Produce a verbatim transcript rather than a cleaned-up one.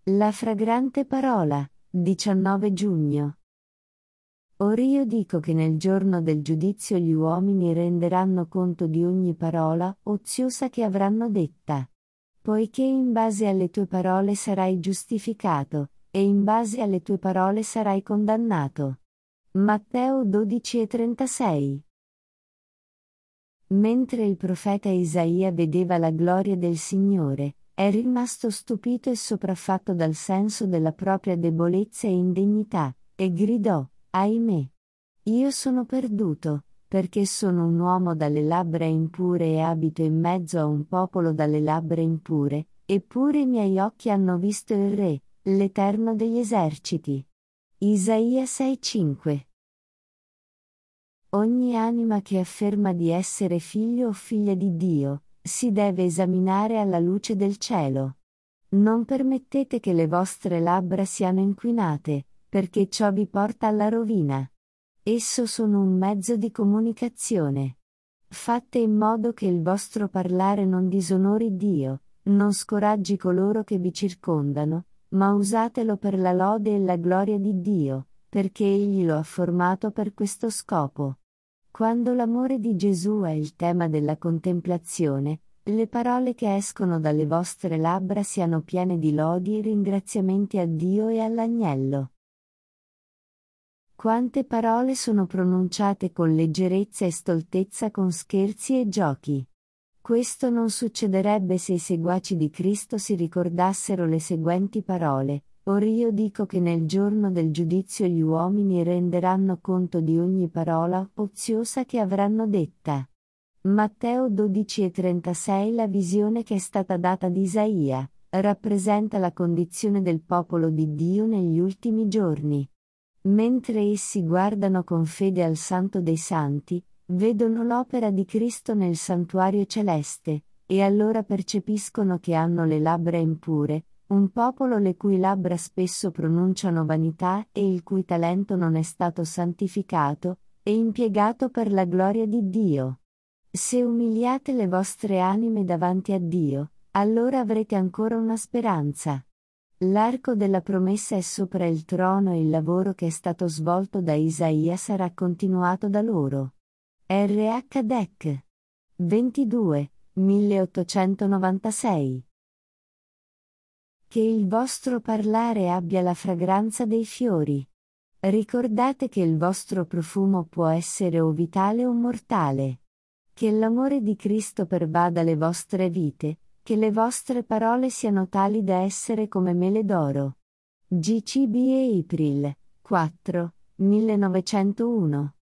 La fragrante parola, diciannove giugno. Or io dico che nel giorno del giudizio gli uomini renderanno conto di ogni parola oziosa che avranno detta. Poiché in base alle tue parole sarai giustificato, e in base alle tue parole sarai condannato. Matteo dodici e trentasei. Mentre il profeta Isaia vedeva la gloria del Signore, è rimasto stupito e sopraffatto dal senso della propria debolezza e indegnità, e gridò: Ahimè! Io sono perduto, perché sono un uomo dalle labbra impure e abito in mezzo a un popolo dalle labbra impure, eppure i miei occhi hanno visto il Re, l'Eterno degli eserciti. Isaia sei cinque. Ogni anima che afferma di essere figlio o figlia di Dio, si deve esaminare alla luce del cielo. Non permettete che le vostre labbra siano inquinate, perché ciò vi porta alla rovina. Esso sono un mezzo di comunicazione. Fate in modo che il vostro parlare non disonori Dio, non scoraggi coloro che vi circondano, ma usatelo per la lode e la gloria di Dio, perché Egli lo ha formato per questo scopo. Quando l'amore di Gesù è il tema della contemplazione, le parole che escono dalle vostre labbra siano piene di lodi e ringraziamenti a Dio e all'Agnello. Quante parole sono pronunciate con leggerezza e stoltezza, con scherzi e giochi. Questo non succederebbe se i seguaci di Cristo si ricordassero le seguenti parole: Or io dico che nel giorno del giudizio gli uomini renderanno conto di ogni parola oziosa che avranno detta. Matteo dodici e trentasei. La visione che è stata data ad Isaia rappresenta la condizione del popolo di Dio negli ultimi giorni. Mentre essi guardano con fede al Santo dei Santi, vedono l'opera di Cristo nel santuario celeste, e allora percepiscono che hanno le labbra impure, un popolo le cui labbra spesso pronunciano vanità e il cui talento non è stato santificato e impiegato per la gloria di Dio. Se umiliate le vostre anime davanti a Dio, allora avrete ancora una speranza. L'arco della promessa è sopra il trono e il lavoro che è stato svolto da Isaia sarà continuato da loro. R H Dec. ventidue, milleottocentonovantasei. Che il vostro parlare abbia la fragranza dei fiori. Ricordate che il vostro profumo può essere o vitale o mortale. Che l'amore di Cristo pervada le vostre vite, che le vostre parole siano tali da essere come mele d'oro. G C B April, quattro, millenovecentouno.